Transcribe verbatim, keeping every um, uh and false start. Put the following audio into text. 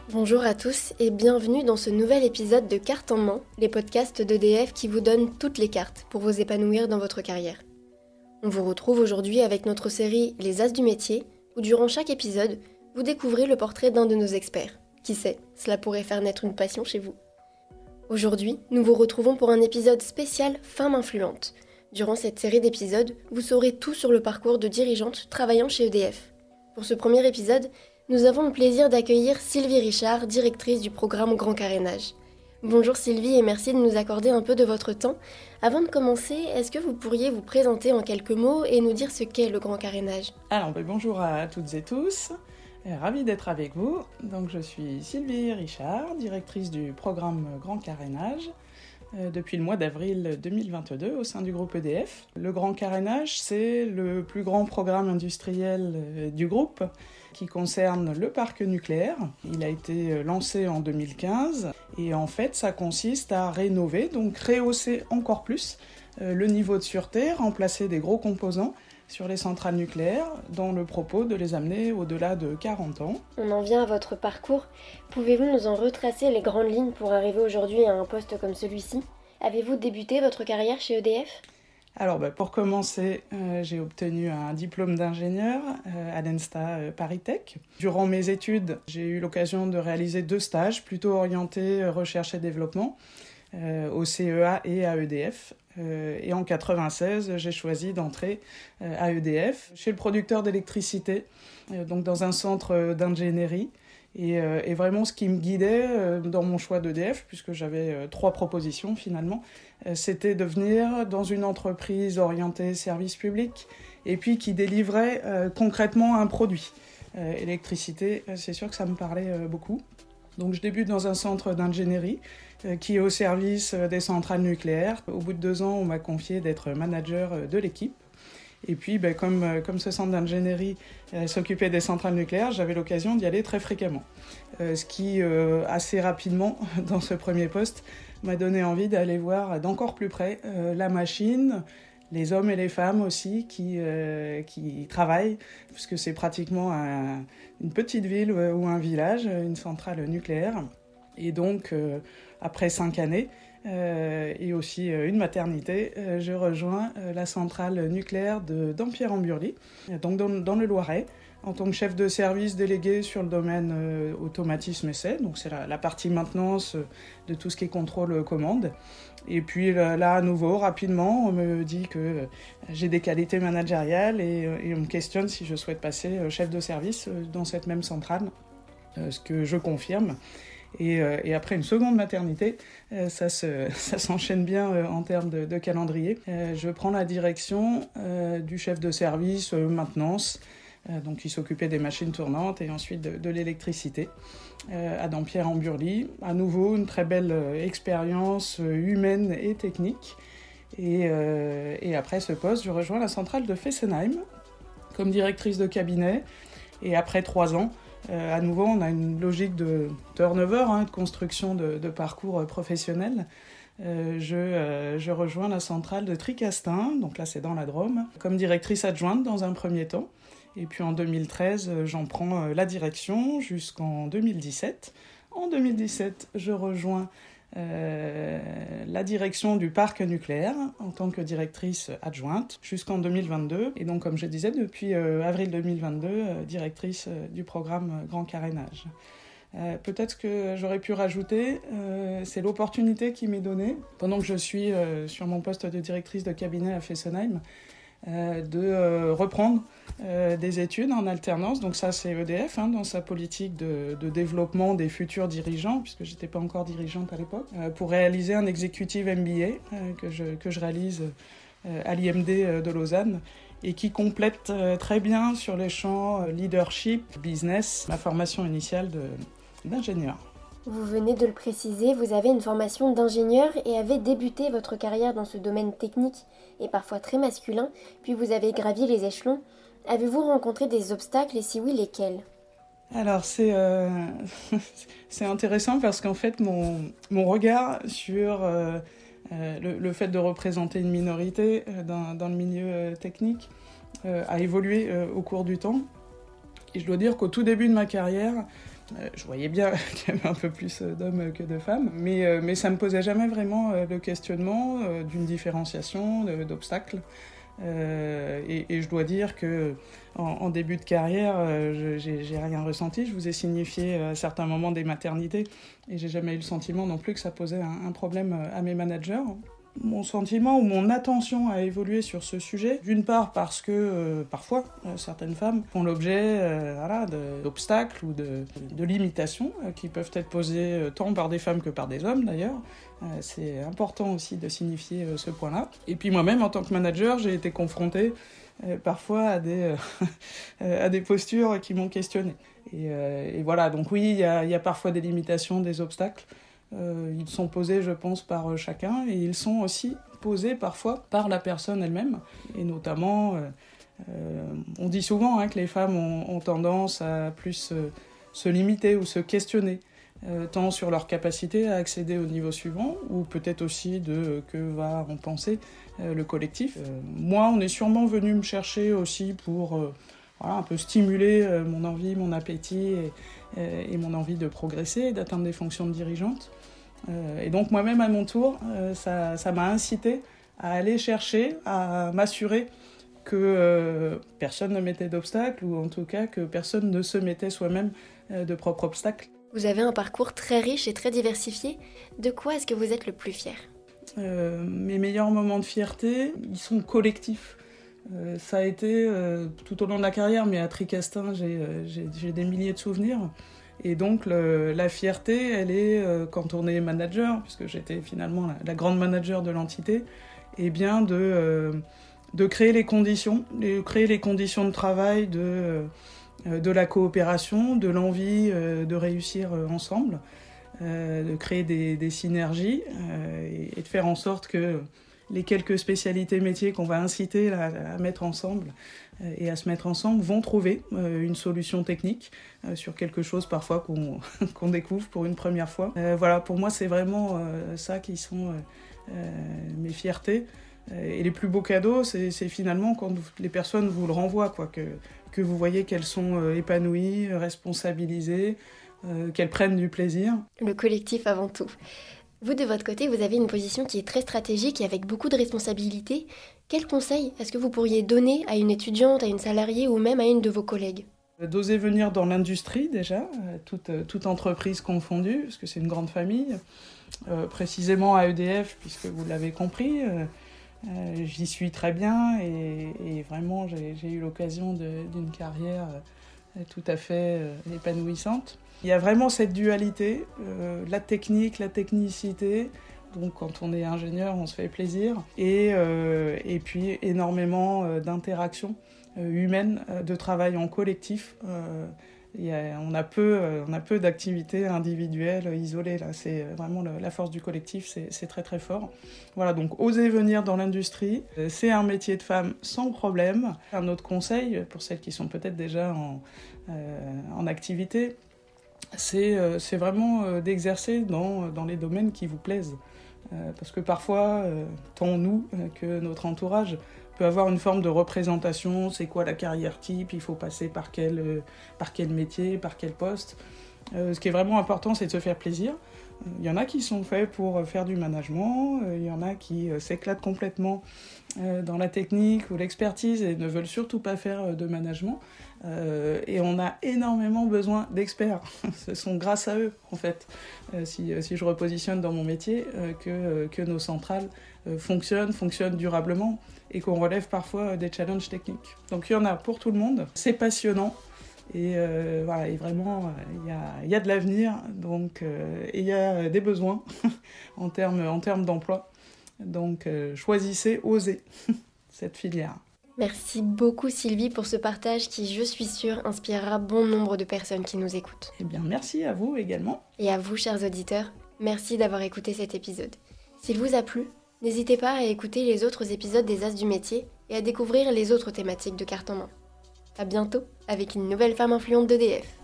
Bonjour à tous et bienvenue dans ce nouvel épisode de Cartes en main, les podcasts d'E D F qui vous donnent toutes les cartes pour vous épanouir dans votre carrière. On vous retrouve aujourd'hui avec notre série Les As du métier, où durant chaque épisode, vous découvrez le portrait d'un de nos experts. Qui sait, cela pourrait faire naître une passion chez vous. Aujourd'hui, nous vous retrouvons pour un épisode spécial Femmes influentes. Durant cette série d'épisodes, vous saurez tout sur le parcours de dirigeantes travaillant chez E D F. Pour ce premier épisode, nous avons le plaisir d'accueillir Sylvie Richard, directrice du programme Grand Carénage. Bonjour Sylvie et merci de nous accorder un peu de votre temps. Avant de commencer, est-ce que vous pourriez vous présenter en quelques mots et nous dire ce qu'est le Grand Carénage ? Alors, ben, bonjour à toutes et tous, euh, ravie d'être avec vous. Donc, je suis Sylvie Richard, directrice du programme Grand Carénage, euh, depuis le mois d'avril deux mille vingt-deux au sein du groupe E D F. Le Grand Carénage, c'est le plus grand programme industriel euh, du groupe, qui concerne le parc nucléaire. Il a été lancé en deux mille quinze et en fait ça consiste à rénover, donc rehausser encore plus euh, le niveau de sûreté, remplacer des gros composants sur les centrales nucléaires dans le propos de les amener au-delà de quarante ans. On en vient à votre parcours. Pouvez-vous nous en retracer les grandes lignes pour arriver aujourd'hui à un poste comme celui-ci ? Avez-vous débuté votre carrière chez E D F ? Alors, bah, pour commencer, euh, j'ai obtenu un diplôme d'ingénieur euh, à l'ENSTA euh, Paris Tech. Durant mes études, j'ai eu l'occasion de réaliser deux stages plutôt orientés euh, recherche et développement euh, au C E A et à E D F. Euh, et en quatre-vingt-seize, j'ai choisi d'entrer euh, à E D F chez le producteur d'électricité, euh, donc dans un centre d'ingénierie. Et, euh, et vraiment, ce qui me guidait euh, dans mon choix d'E D F, puisque j'avais euh, trois propositions finalement, euh, c'était de venir dans une entreprise orientée service public et puis qui délivrait euh, concrètement un produit. Euh, électricité, c'est sûr que ça me parlait euh, beaucoup. Donc je débute dans un centre d'ingénierie euh, qui est au service euh, des centrales nucléaires. Au bout de deux ans, on m'a confié d'être manager euh, de l'équipe. Et puis, ben, comme, comme ce centre d'ingénierie euh, s'occupait des centrales nucléaires, j'avais l'occasion d'y aller très fréquemment. Euh, ce qui, euh, assez rapidement, dans ce premier poste, m'a donné envie d'aller voir d'encore plus près euh, la machine, les hommes et les femmes aussi qui, euh, qui y travaillent, puisque c'est pratiquement un, une petite ville ou un village, une centrale nucléaire. Et donc, euh, après cinq années, Euh, et aussi euh, une maternité, euh, je rejoins euh, la centrale nucléaire de Dampierre-en-Burly, euh, donc dans, dans le Loiret, en tant que chef de service délégué sur le domaine euh, automatisme essai, donc c'est la, la partie maintenance euh, de tout ce qui est contrôle commande. Et puis là, là, à nouveau, rapidement, on me dit que euh, j'ai des qualités managériales et, euh, et on me questionne si je souhaite passer euh, chef de service euh, dans cette même centrale, euh, ce que je confirme. Et, euh, et après une seconde maternité, euh, ça, se, ça s'enchaîne bien euh, en termes de, de calendrier. Euh, je prends la direction euh, du chef de service euh, maintenance, euh, donc qui s'occupait des machines tournantes et ensuite de, de l'électricité euh, à Dampierre-en-Burly. À nouveau, une très belle euh, expérience euh, humaine et technique. Et, euh, et après ce poste, je rejoins la centrale de Fessenheim comme directrice de cabinet. Et après trois ans, Euh, à nouveau, on a une logique de turnover, hein, de construction de, de parcours professionnels. Euh, je, euh, je rejoins la centrale de Tricastin, donc là c'est dans la Drôme, comme directrice adjointe dans un premier temps. Et puis en deux mille treize, j'en prends la direction jusqu'en deux mille dix-sept. En deux mille dix-sept, je rejoins Euh, la direction du parc nucléaire en tant que directrice adjointe jusqu'en deux mille vingt-deux. Et donc, comme je disais, depuis euh, avril deux mille vingt-deux, euh, directrice euh, du programme Grand Carénage. Euh, peut-être que j'aurais pu rajouter, euh, c'est l'opportunité qui m'est donnée, pendant que je suis euh, sur mon poste de directrice de cabinet à Fessenheim, euh, de euh, reprendre euh, des études en alternance. Donc ça, c'est E D F, hein, dans sa politique de, de développement des futurs dirigeants, puisque je n'étais pas encore dirigeante à l'époque, euh, pour réaliser un executive M B A euh, que, je, que je réalise euh, à l'I M D de Lausanne et qui complète euh, très bien sur les champs euh, leadership, business, ma formation initiale de, d'ingénieur. Vous venez de le préciser, vous avez une formation d'ingénieur et avez débuté votre carrière dans ce domaine technique et parfois très masculin, puis vous avez gravi les échelons. Avez-vous rencontré des obstacles et si oui, lesquels ? Alors c'est, euh, c'est intéressant parce qu'en fait mon, mon regard sur euh, euh, le, le fait de représenter une minorité euh, dans, dans le milieu euh, technique euh, a évolué euh, au cours du temps. Et je dois dire qu'au tout début de ma carrière, Euh, je voyais bien qu'il y avait un peu plus d'hommes que de femmes, mais, euh, mais ça ne me posait jamais vraiment euh, le questionnement euh, d'une différenciation, de, d'obstacles. Euh, et, et je dois dire que en, en début de carrière, euh, je, j'ai, j'ai rien ressenti. Je vous ai signifié à certains moments des maternités et j'ai jamais eu le sentiment non plus que ça posait un, un problème à mes managers. Mon sentiment ou mon attention a évolué sur ce sujet, d'une part parce que euh, parfois euh, certaines femmes font l'objet euh, voilà, de, d'obstacles ou de, de limitations euh, qui peuvent être posées euh, tant par des femmes que par des hommes d'ailleurs. Euh, c'est important aussi de signifier euh, ce point-là. Et puis moi-même en tant que manager, j'ai été confrontée euh, parfois à des, euh, à des postures qui m'ont questionnée. Et, euh, et voilà, donc oui, il y a, y a parfois des limitations, des obstacles. Euh, ils sont posés, je pense, par euh, chacun, et ils sont aussi posés parfois par la personne elle-même. Et notamment, euh, euh, on dit souvent hein, que les femmes ont, ont tendance à plus euh, se limiter ou se questionner, euh, tant sur leur capacité à accéder au niveau suivant, ou peut-être aussi de euh, que va en penser euh, le collectif. Euh, moi, on est sûrement venu me chercher aussi pour euh, voilà, un peu stimuler euh, mon envie, mon appétit et, et mon envie de progresser, d'atteindre des fonctions de dirigeante. Euh, et donc moi-même à mon tour, euh, ça, ça m'a incité à aller chercher, à m'assurer que euh, personne ne mettait d'obstacles, ou en tout cas que personne ne se mettait soi-même euh, de propres obstacles. Vous avez un parcours très riche et très diversifié. De quoi est-ce que vous êtes le plus fier ? euh, Mes meilleurs moments de fierté, ils sont collectifs. Euh, ça a été euh, tout au long de la carrière, mais à Tricastin, j'ai, euh, j'ai, j'ai des milliers de souvenirs. Et donc le, la fierté, elle est euh, quand on est manager, puisque j'étais finalement la, la grande manager de l'entité, et bien de, euh, de créer les conditions, de créer les conditions de travail, de, euh, de la coopération, de l'envie euh, de réussir euh, ensemble, euh, de créer des, des synergies euh, et, et de faire en sorte que les quelques spécialités métiers qu'on va inciter à, à mettre ensemble euh, et à se mettre ensemble vont trouver euh, une solution technique euh, sur quelque chose parfois qu'on, qu'on découvre pour une première fois. Euh, voilà, pour moi, c'est vraiment euh, ça qui sont euh, euh, mes fiertés. Et les plus beaux cadeaux, c'est, c'est finalement quand les personnes vous le renvoient, quoi, que, que vous voyez qu'elles sont euh, épanouies, responsabilisées, euh, qu'elles prennent du plaisir. Le collectif avant tout. Vous, de votre côté, vous avez une position qui est très stratégique et avec beaucoup de responsabilités. Quels conseils est-ce que vous pourriez donner à une étudiante, à une salariée ou même à une de vos collègues ? D'oser venir dans l'industrie déjà, toute, toute entreprise confondue, parce que c'est une grande famille. Euh, précisément à E D F, puisque vous l'avez compris, euh, euh, j'y suis très bien et, et vraiment j'ai, j'ai eu l'occasion de, d'une carrière euh, tout à fait euh, épanouissante. Il y a vraiment cette dualité, euh, la technique, la technicité. Donc quand on est ingénieur, on se fait plaisir. Et, euh, et puis énormément euh, d'interactions euh, humaines, euh, de travail en collectif. Euh, il y a, on, a peu, euh, on a peu d'activités individuelles, isolées. Là. C'est vraiment le, la force du collectif, c'est, c'est très très fort. Voilà, donc oser venir dans l'industrie, euh, c'est un métier de femme sans problème. Un autre conseil, pour celles qui sont peut-être déjà en, euh, en activité, C'est, euh, c'est vraiment euh, d'exercer dans, dans les domaines qui vous plaisent. Euh, parce que parfois, euh, tant nous euh, que notre entourage peut avoir une forme de représentation, c'est quoi la carrière type, il faut passer par quel, euh, par quel métier, par quel poste. Euh, ce qui est vraiment important, c'est de se faire plaisir. Il y en a qui sont faits pour faire du management, il y en a qui s'éclatent complètement dans la technique ou l'expertise et ne veulent surtout pas faire de management. Et on a énormément besoin d'experts. Ce sont grâce à eux, en fait, si, si je repositionne dans mon métier, que, que nos centrales fonctionnent, fonctionnent durablement et qu'on relève parfois des challenges techniques. Donc il y en a pour tout le monde, c'est passionnant. Et, euh, voilà, et vraiment, il euh, y, y a de l'avenir, donc, euh, et il y a des besoins en termes en termes d'emploi. Donc, euh, choisissez, osez cette filière. Merci beaucoup Sylvie pour ce partage qui, je suis sûre, inspirera bon nombre de personnes qui nous écoutent. Eh bien, merci à vous également. Et à vous, chers auditeurs, merci d'avoir écouté cet épisode. S'il vous a plu, n'hésitez pas à écouter les autres épisodes des As du métier et à découvrir les autres thématiques de Cartes en main. À bientôt avec une nouvelle femme influente d'E D F.